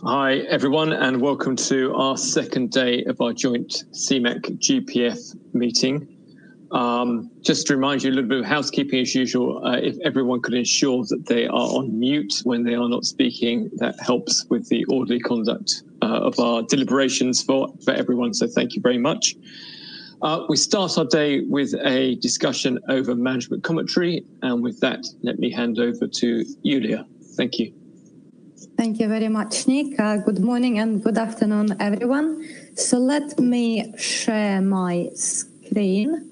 Hi, everyone, and welcome to our second day of our joint CMEC GPF meeting. Just to remind you a little bit of housekeeping as usual, if everyone could ensure that they are on mute when they are not speaking, that helps with the orderly conduct of our deliberations for everyone, so thank you very much. We start our day with a discussion over management commentary, and with that, let me hand over to Julia. Thank you. Thank you very much, Nick. Good morning and good afternoon, everyone. So let me share my screen.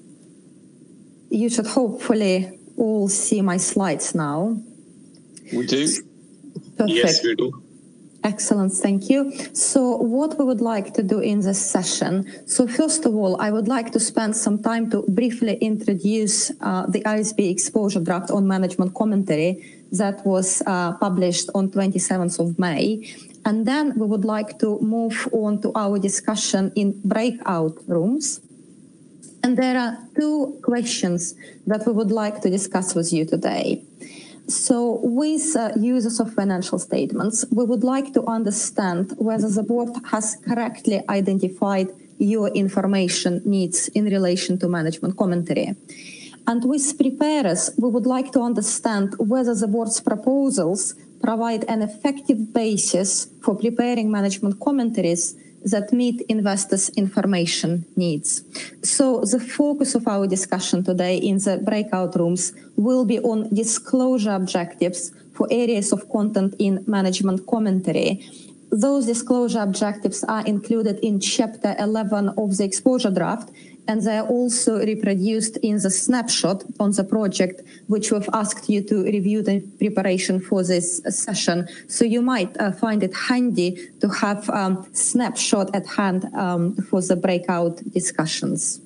You should hopefully all see my slides now. We do. Perfect. Yes, we do. Excellent, thank you. So what we would like to do in this session, so first of all, I would like to spend some time to briefly introduce the ISB exposure draft on management commentary that was published on 27th of May. And then we would like to move on to our discussion in breakout rooms. And there are two questions that we would like to discuss with you today. So with users of financial statements, we would like to understand whether the board has correctly identified your information needs in relation to management commentary. And with preparers, we would like to understand whether the board's proposals provide an effective basis for preparing management commentaries that meet investors' information needs. So the focus of our discussion today in the breakout rooms will be on disclosure objectives for areas of content in management commentary. Those disclosure objectives are included in Chapter 11 of the exposure draft, and they are also reproduced in the snapshot on the project, which we've asked you to review the preparation for this session. So you might find it handy to have a snapshot at hand for the breakout discussions.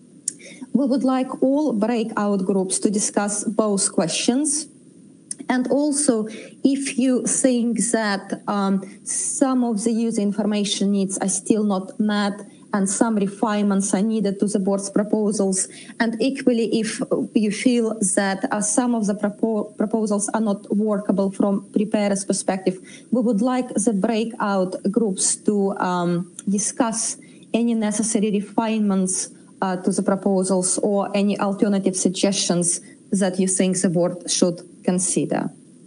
We would like all breakout groups to discuss both questions. And also, if you think that some of the user information needs are still not met, and some refinements are needed to the board's proposals. And equally, if you feel that some of the proposals are not workable from preparer's perspective, we would like the breakout groups to discuss any necessary refinements to the proposals or any alternative suggestions that you think the board should consider.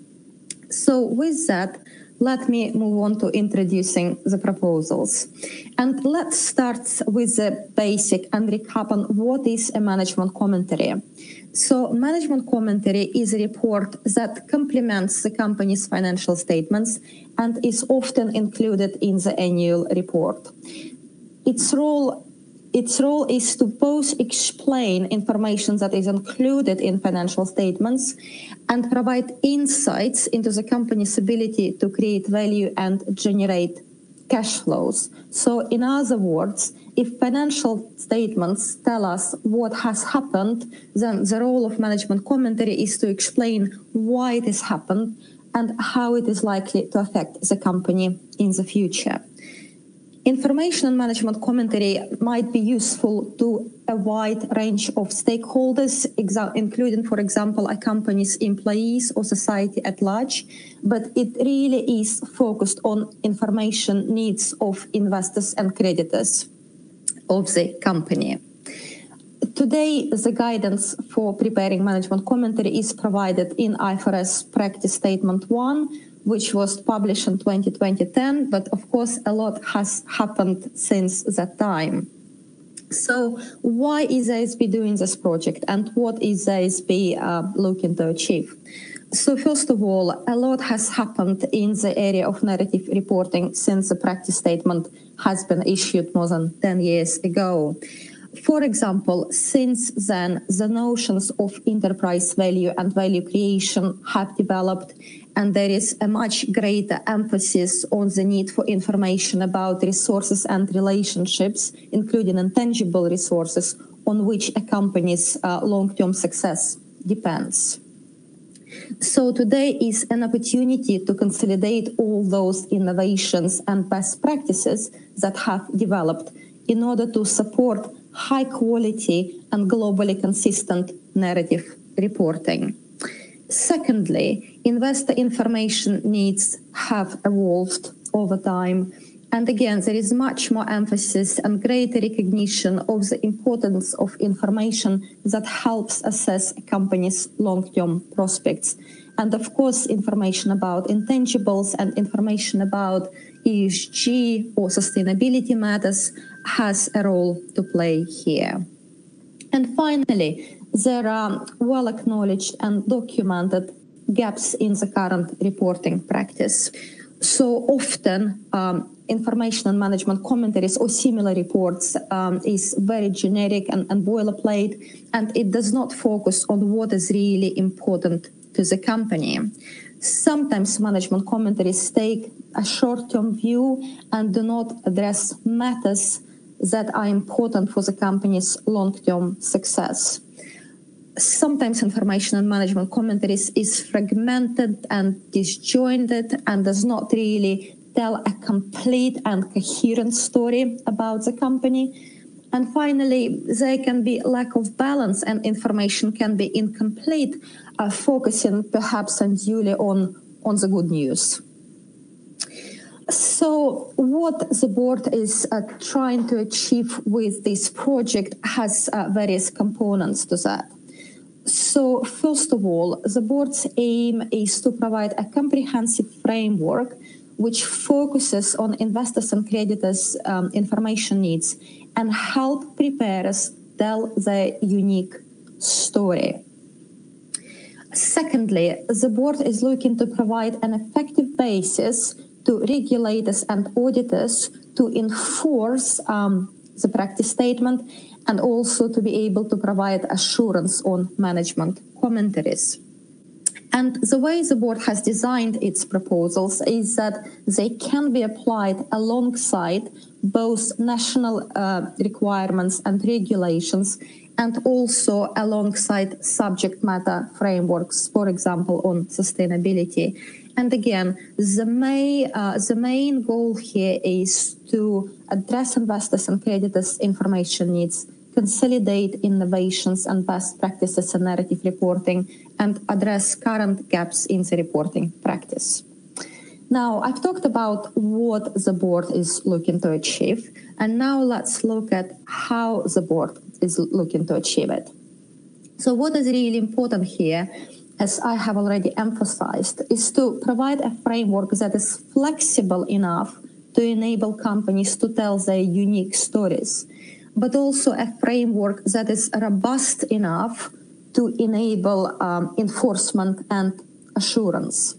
So with that, let me move on to introducing the proposals. And let's start with the basic and recap on what is a management commentary. So management commentary is a report that complements the company's financial statements and is often included in the annual report. Its role is to both explain information that is included in financial statements and provide insights into the company's ability to create value and generate cash flows. So in other words, if financial statements tell us what has happened, then the role of management commentary is to explain why it has happened and how it is likely to affect the company in the future. Information on management commentary might be useful to a wide range of stakeholders, including, for example, a company's employees or society at large, but it really is focused on information needs of investors and creditors of the company. Today, the guidance for preparing management commentary is provided in IFRS Practice Statement 1, which was published in 2010, but of course a lot has happened since that time. So why is ISB doing this project and what is ISB looking to achieve? So first of all, a lot has happened in the area of narrative reporting since the practice statement has been issued more than 10 years ago. For example, since then, the notions of enterprise value and value creation have developed, and there is a much greater emphasis on the need for information about resources and relationships, including intangible resources, on which a company's long-term success depends. So today is an opportunity to consolidate all those innovations and best practices that have developed in order to support high quality and globally consistent narrative reporting. Secondly, investor information needs have evolved over time. And again, there is much more emphasis and greater recognition of the importance of information that helps assess a company's long-term prospects. And of course, information about intangibles and information about ESG or sustainability matters has a role to play here. And finally, there are well-acknowledged and documented gaps in the current reporting practice. So often, information and management commentaries or similar reports is very generic and boilerplate, and it does not focus on what is really important to the company. Sometimes management commentaries take a short-term view and do not address matters that are important for the company's long-term success. Sometimes information and management commentaries is fragmented and disjointed and does not really tell a complete and coherent story about the company. And finally, there can be lack of balance and information can be incomplete, focusing perhaps unduly on the good news. So what the board is trying to achieve with this project has various components to that. So first of all, the board's aim is to provide a comprehensive framework which focuses on investors and creditors' information needs and help preparers tell their unique story. Secondly, the board is looking to provide an effective basis to regulators and auditors to enforce the practice statement and also to be able to provide assurance on management commentaries. And the way the board has designed its proposals is that they can be applied alongside both national requirements and regulations and also alongside subject matter frameworks, for example, on sustainability. And again, the main goal here is to address investors and creditors' information needs, consolidate innovations and best practices in narrative reporting, and address current gaps in the reporting practice. Now, I've talked about what the board is looking to achieve, and now let's look at how the board is looking to achieve it. So what is really important here, as I have already emphasized, is to provide a framework that is flexible enough to enable companies to tell their unique stories, but also a framework that is robust enough to enable enforcement and assurance.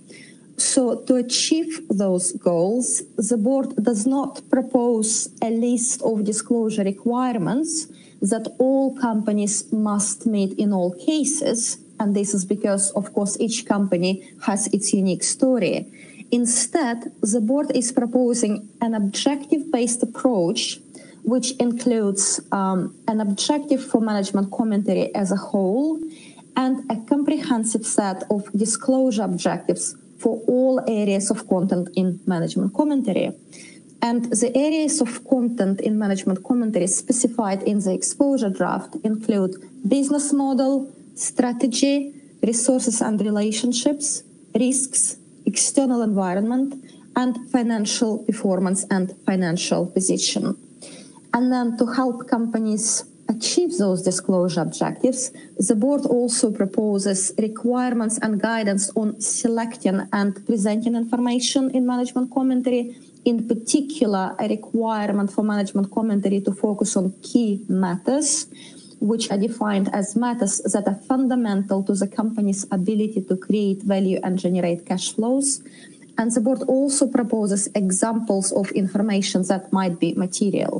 So to achieve those goals, the board does not propose a list of disclosure requirements that all companies must meet in all cases, and this is because, of course, each company has its unique story. Instead, the board is proposing an objective-based approach which includes an objective for management commentary as a whole and a comprehensive set of disclosure objectives for all areas of content in management commentary. And the areas of content in management commentary specified in the exposure draft include business model, strategy, resources and relationships, risks, external environment, and financial performance and financial position. And then to help companies achieve those disclosure objectives, the board also proposes requirements and guidance on selecting and presenting information in management commentary, in particular a requirement for management commentary to focus on key matters, which are defined as matters that are fundamental to the company's ability to create value and generate cash flows. And the board also proposes examples of information that might be material.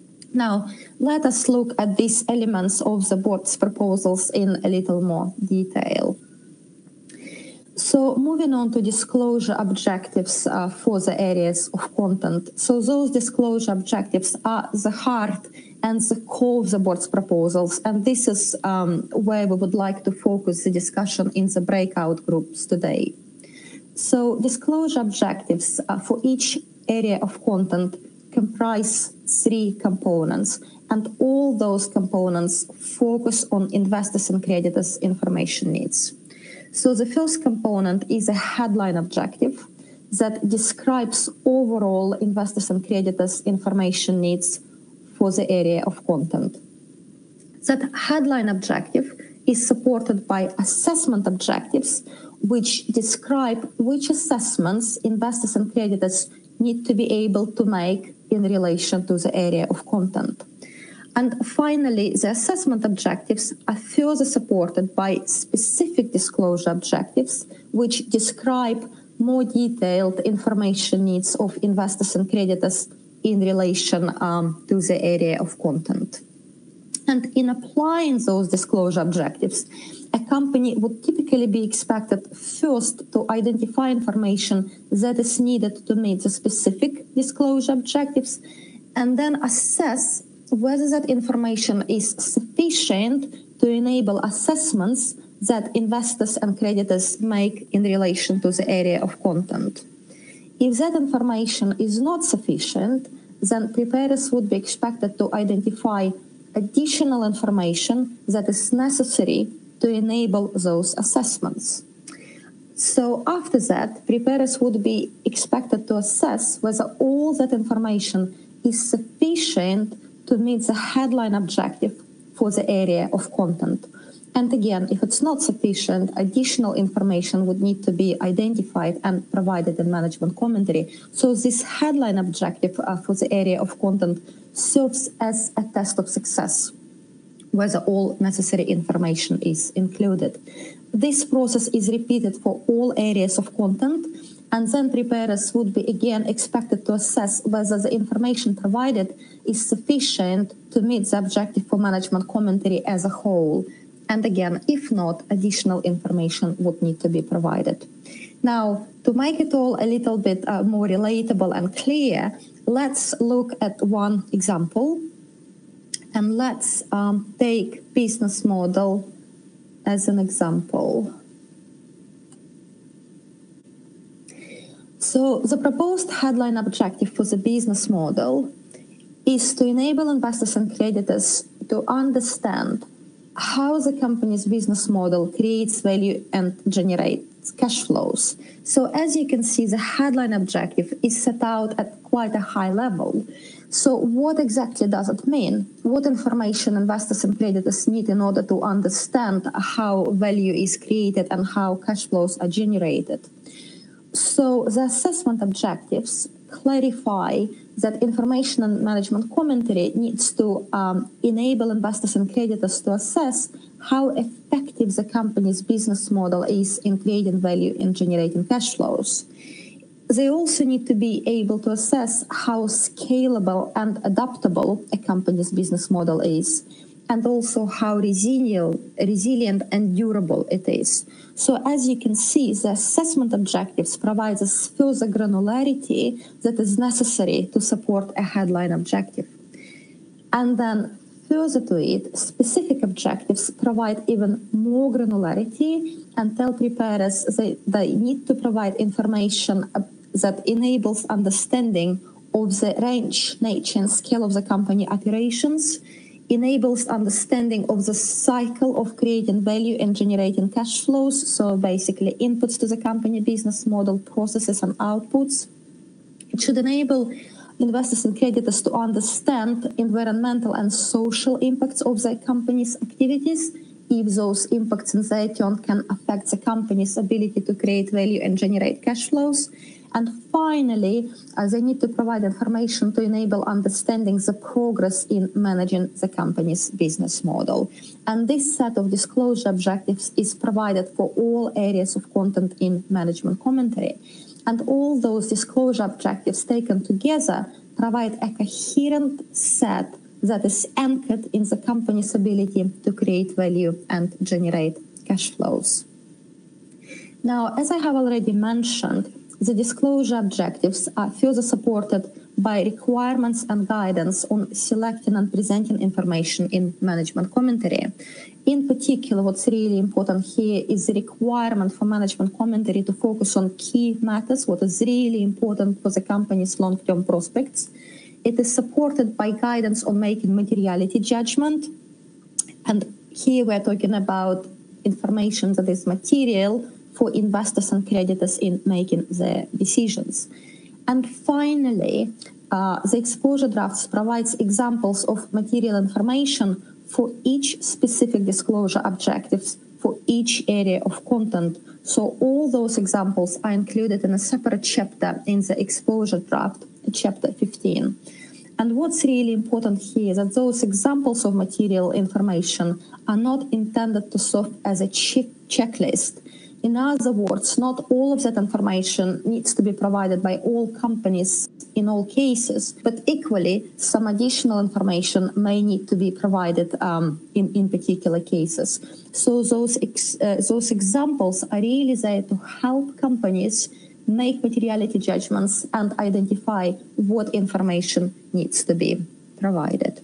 Now, let us look at these elements of the board's proposals in a little more detail. So moving on to disclosure objectives for the areas of content. So those disclosure objectives are the heart and the core of the board's proposals. And this is where we would like to focus the discussion in the breakout groups today. So disclosure objectives for each area of content comprise 3 components, and all those components focus on investors and creditors' information needs. So the first component is a headline objective. that describes overall investors and creditors information needs for the area of content. That headline objective is supported by assessment objectives, which describe which assessments investors and creditors need to be able to make in relation to the area of content. And finally, the assessment objectives are further supported by specific disclosure objectives, which describe more detailed information needs of investors and creditors in relation to the area of content. And in applying those disclosure objectives, a company would typically be expected first to identify information that is needed to meet the specific disclosure objectives, and then assess whether that information is sufficient to enable assessments that investors and creditors make in relation to the area of content. If that information is not sufficient, then preparers would be expected to identify additional information that is necessary to enable those assessments. So after that, preparers would be expected to assess whether all that information is sufficient to meet the headline objective for the area of content. And again, if it's not sufficient, additional information would need to be identified and provided in management commentary. So this headline objective for the area of content serves as a test of success, whether all necessary information is included. This process is repeated for all areas of content, and then preparers would be again expected to assess whether the information provided is sufficient to meet the objective for management commentary as a whole. And again, if not, additional information would need to be provided. Now, to make it all a little bit more relatable and clear, let's look at one example. And let's take business model as an example. So the proposed headline objective for the business model is to enable investors and creditors to understand how the company's business model creates value and generates cash flows. So as you can see, the headline objective is set out at quite a high level. So what exactly does it mean? What information investors and creditors need in order to understand how value is created and how cash flows are generated? So the assessment objectives clarify that information and management commentary needs to enable investors and creditors to assess how effective the company's business model is in creating value and generating cash flows. They also need to be able to assess how scalable and adaptable a company's business model is, and also how resilient and durable it is. So as you can see, the assessment objectives provide us further granularity that is necessary to support a headline objective. And then further to it, specific objectives provide even more granularity and tell preparers they need to provide information that enables understanding of the range, nature, and scale of the company operations, enables understanding of the cycle of creating value and generating cash flows, so basically inputs to the company business model, processes and outputs. It should enable investors and creditors to understand environmental and social impacts of the company's activities, if those impacts in their turn can affect the company's ability to create value and generate cash flows. And finally, they need to provide information to enable understanding the progress in managing the company's business model. And this set of disclosure objectives is provided for all areas of content in management commentary. And all those disclosure objectives taken together provide a coherent set that is anchored in the company's ability to create value and generate cash flows. Now, as I have already mentioned, the disclosure objectives are further supported by requirements and guidance on selecting and presenting information in management commentary. In particular, what's really important here is the requirement for management commentary to focus on key matters, what is really important for the company's long-term prospects. It is supported by guidance on making materiality judgment. And here we're talking about information that is material for investors and creditors in making their decisions. And finally, the exposure drafts provides examples of material information for each specific disclosure objectives for each area of content. So all those examples are included in a separate chapter in the exposure draft, chapter 15. And what's really important here is that those examples of material information are not intended to serve as a checklist. In other words, not all of that information needs to be provided by all companies in all cases, but equally, some additional information may need to be provided in particular cases. So those examples are really there to help companies make materiality judgments and identify what information needs to be provided.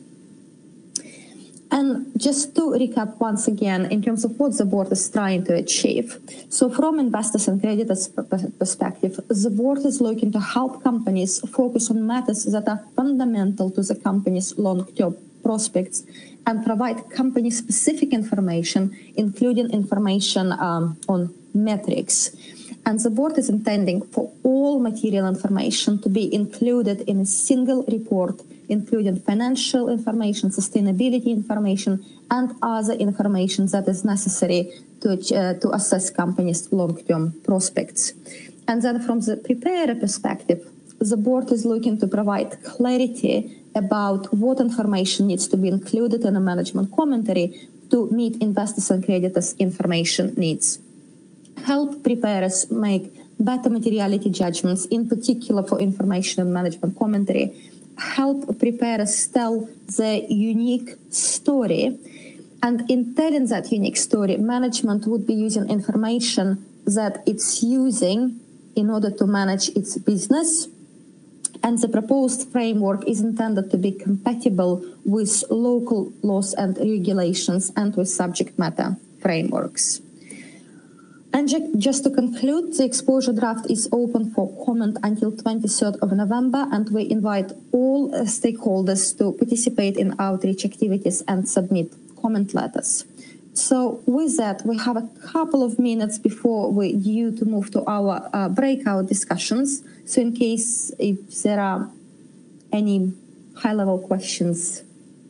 And just to recap once again, in terms of what the board is trying to achieve. So from investors and creditors' perspective, the board is looking to help companies focus on matters that are fundamental to the company's long-term prospects and provide company-specific information, including information on metrics. And the board is intending for all material information to be included in a single report, including financial information, sustainability information, and other information that is necessary to assess companies' long-term prospects. And then from the preparer perspective, the board is looking to provide clarity about what information needs to be included in a management commentary to meet investors and creditors' information needs. Help preparers make better materiality judgments, in particular for information and management commentary. Help preparers tell their unique story. And in telling that unique story, management would be using information that it's using in order to manage its business. And the proposed framework is intended to be compatible with local laws and regulations and with subject matter frameworks. And just to conclude, the exposure draft is open for comment until 23rd of November, and we invite all stakeholders to participate in outreach activities and submit comment letters. So with that, we have a couple of minutes before we're due to move to our breakout discussions. So in case if there are any high-level questions.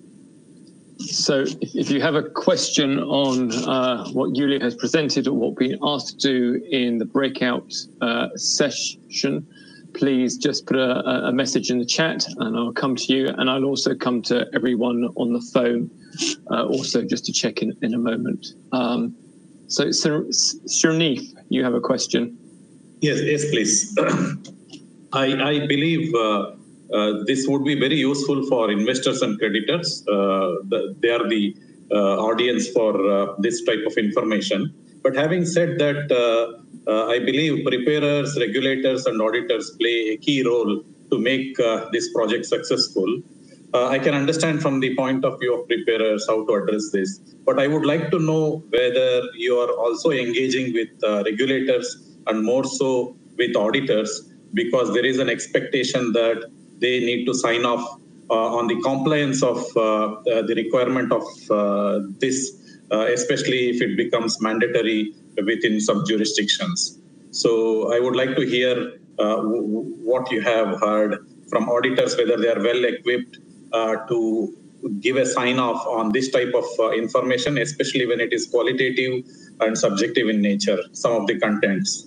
So if you have a question on what Julia has presented or what we've been asked to do in the breakout session, please just put a message in the chat and I'll come to you, and I'll also come to everyone on the phone also just to check in a moment. So Sharnif, you have a question. Yes, please. I believe this would be very useful for investors and creditors. They are the audience for this type of information. But having said that, I believe preparers, regulators, and auditors play a key role to make this project successful. I can understand from the point of view of preparers how to address this, but I would like to know whether you are also engaging with regulators and more so with auditors, because there is an expectation that they need to sign off on the compliance of the requirement of this, especially if it becomes mandatory within some jurisdictions. So I would like to hear what you have heard from auditors, whether they are well equipped to give a sign off on this type of information, especially when it is qualitative and subjective in nature, some of the contents.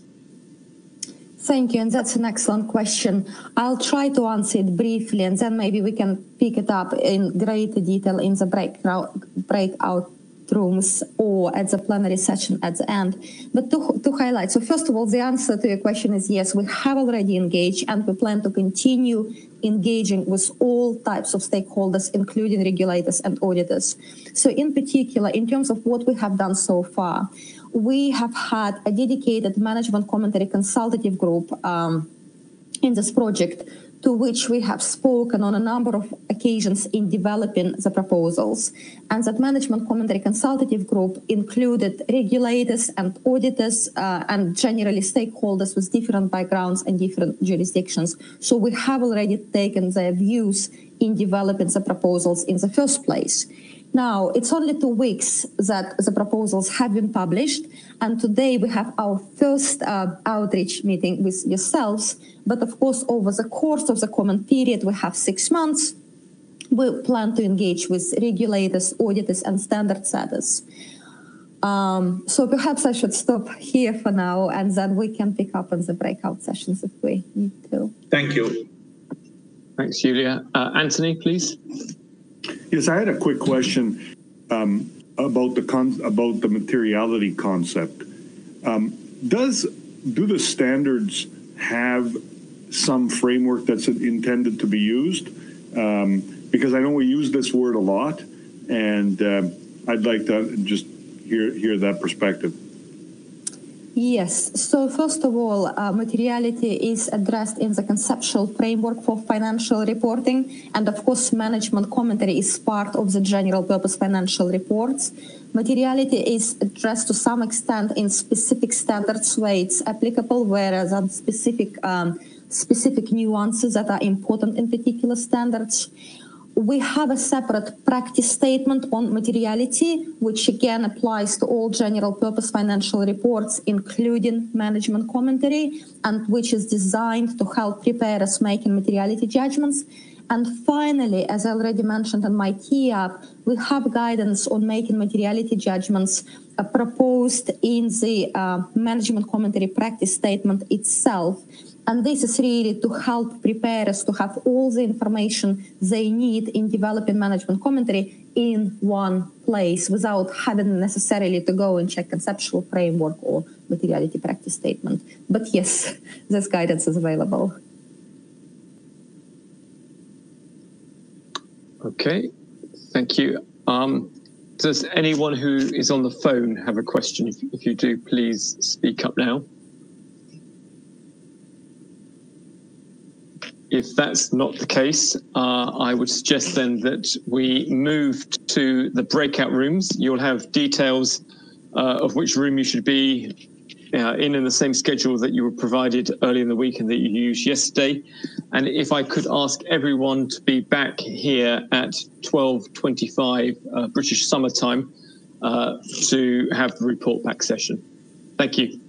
Thank you, and that's an excellent question. I'll try to answer it briefly, and then maybe we can pick it up in greater detail in the breakout rooms or at the plenary session at the end. But to highlight, so first of all, the answer to your question is yes, we have already engaged and we plan to continue engaging with all types of stakeholders, including regulators and auditors. So in particular, in terms of what we have done so far, we have had a dedicated management commentary consultative group in this project, to which we have spoken on a number of occasions in developing the proposals. And that management commentary consultative group included regulators and auditors and generally stakeholders with different backgrounds and different jurisdictions. So we have already taken their views in developing the proposals in the first place. Now, it's only 2 weeks that the proposals have been published, and today we have our first outreach meeting with yourselves. But of course, over the course of the comment period, we have 6 months. We plan to engage with regulators, auditors, and standard setters. So perhaps I should stop here for now, and then we can pick up on the breakout sessions if we need to. Thank you. Thanks, Julia. Anthony, please. Yes, I had a quick question about the materiality concept. Do the standards have some framework that's intended to be used? Because I know we use this word a lot, and I'd like to just hear that perspective. Yes. So first of all, materiality is addressed in the conceptual framework for financial reporting. And of course, management commentary is part of the general purpose financial reports. Materiality is addressed to some extent in specific standards where it's applicable, whereas on specific nuances that are important in particular standards. We have a separate practice statement on materiality, which again applies to all general purpose financial reports, including management commentary, and which is designed to help preparers making materiality judgments. And finally, as I already mentioned in my tee-up, we have guidance on making materiality judgments proposed in the management commentary practice statement itself. And this is really to help preparers to have all the information they need in developing management commentary in one place without having necessarily to go and check conceptual framework or materiality practice statement. But yes, this guidance is available. Okay, thank you. Does anyone who is on the phone have a question? If you do, please speak up now. If that's not the case, I would suggest then that we move to the breakout rooms. You'll have details of which room you should be in the same schedule that you were provided early in the week and that you used yesterday. And if I could ask everyone to be back here at 12:25 British summer time to have the report back session. Thank you.